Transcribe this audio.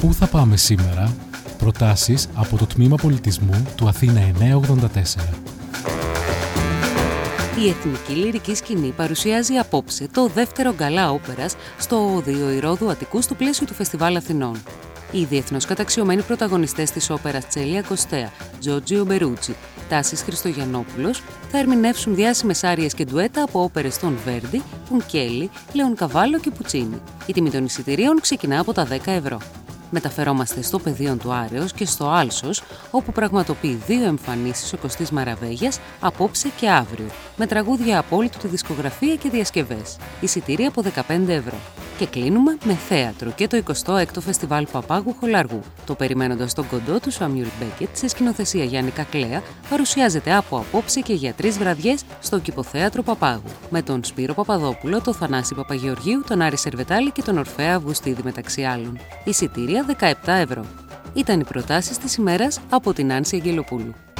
Πού θα πάμε σήμερα? Προτάσεις από το Τμήμα Πολιτισμού του Αθήνα 984. Η Εθνική Λυρική Σκηνή παρουσιάζει απόψε το δεύτερο γκαλά όπερας στο Οδείο Ηρώδου Αττικού στο πλαίσιο του Φεστιβάλ Αθηνών. Οι διεθνώς καταξιωμένοι πρωταγωνιστές της όπερας Τσέλια Κωστέα, Τζόρτζιο Μπερούτσι, Τάσης Χριστογιαννόπουλος θα ερμηνεύσουν διάσημες άριες και ντουέτα από όπερες των Βέρντι, Πунκέλι, Λεονκαβάλο και Πουτσίνι. Η τιμή των εισιτηρίων ξεκινά από τα 10 ευρώ. Μεταφερόμαστε στο πεδίο του Άρεως και στο Άλσος, όπου πραγματοποιεί 2 εμφανίσεις ο Κωστής Μαραβέγιας απόψε και αύριο, με τραγούδια από όλη του τη δισκογραφία και διασκευές. Εισιτήρια από 15 ευρώ. Και κλείνουμε με θέατρο και το 26ο Φεστιβάλ Παπάγου Χολαργού. Το περιμένοντας τον κοντό του Σάμιουλ Μπέκετ σε σκηνοθεσία Γιάννη Κακλέα παρουσιάζεται από απόψε και για 3 βραδιές στο Κηποθέατρο Παπάγου. Με τον Σπύρο Παπαδόπουλο, τον Θανάση Παπαγεωργίου, τον Άρη Σερβετάλη και τον Ορφέα Αυγουστίδη μεταξύ άλλων. Εισιτήρια 17 ευρώ. Ήταν οι προτάσεις της ημέρας από την Άνση Αγγελοπούλου.